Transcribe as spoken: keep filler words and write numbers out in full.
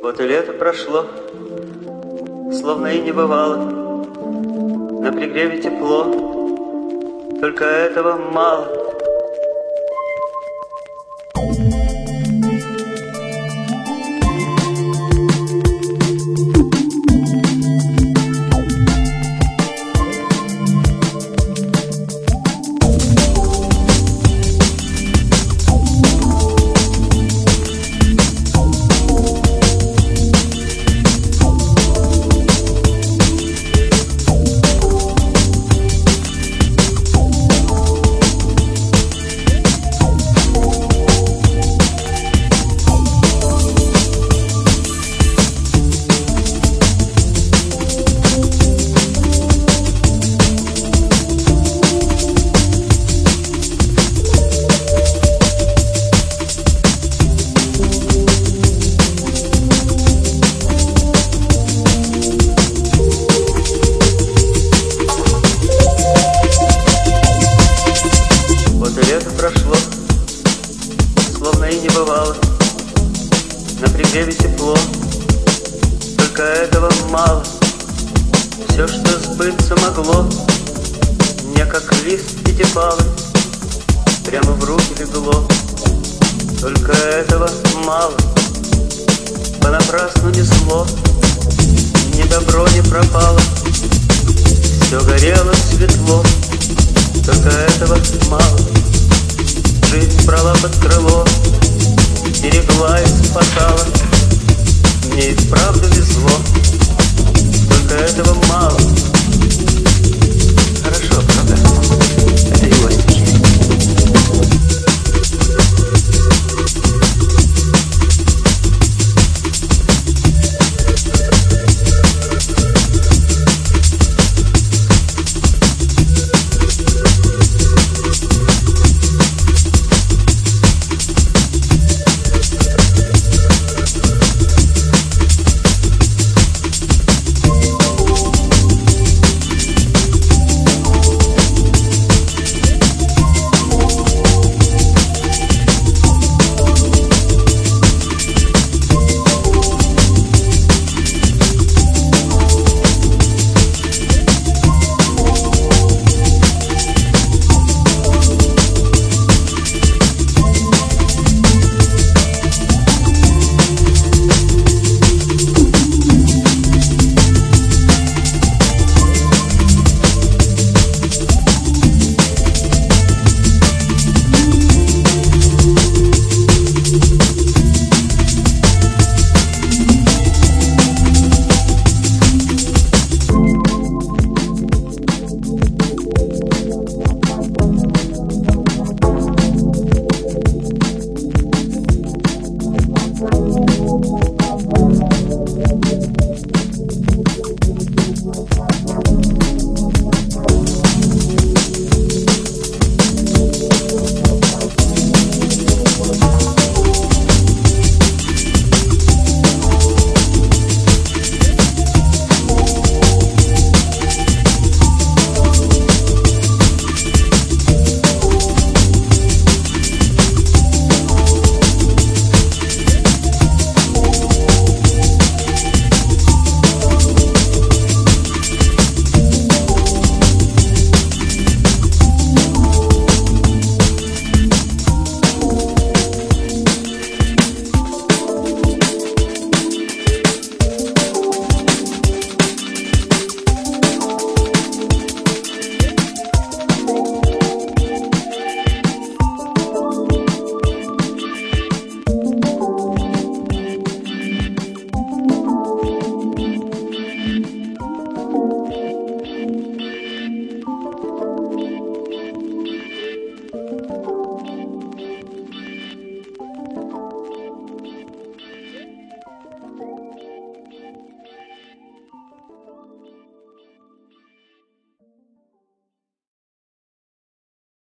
Вот и лето прошло, словно и не бывало. На пригреве тепло, только этого мало. Прошло, словно и не бывало. На пригреве тепло, только этого мало. Все, что сбыться могло, мне как лист пятипалый прямо в руки легло. Только этого мало. Понапрасну несло, ни добро не пропало. Все горело светло, только этого мало. Жизнь брала под крыло, берегла и спасала. Мне и вправду везло, только этого мало. Хорошо, правда? Это и гость.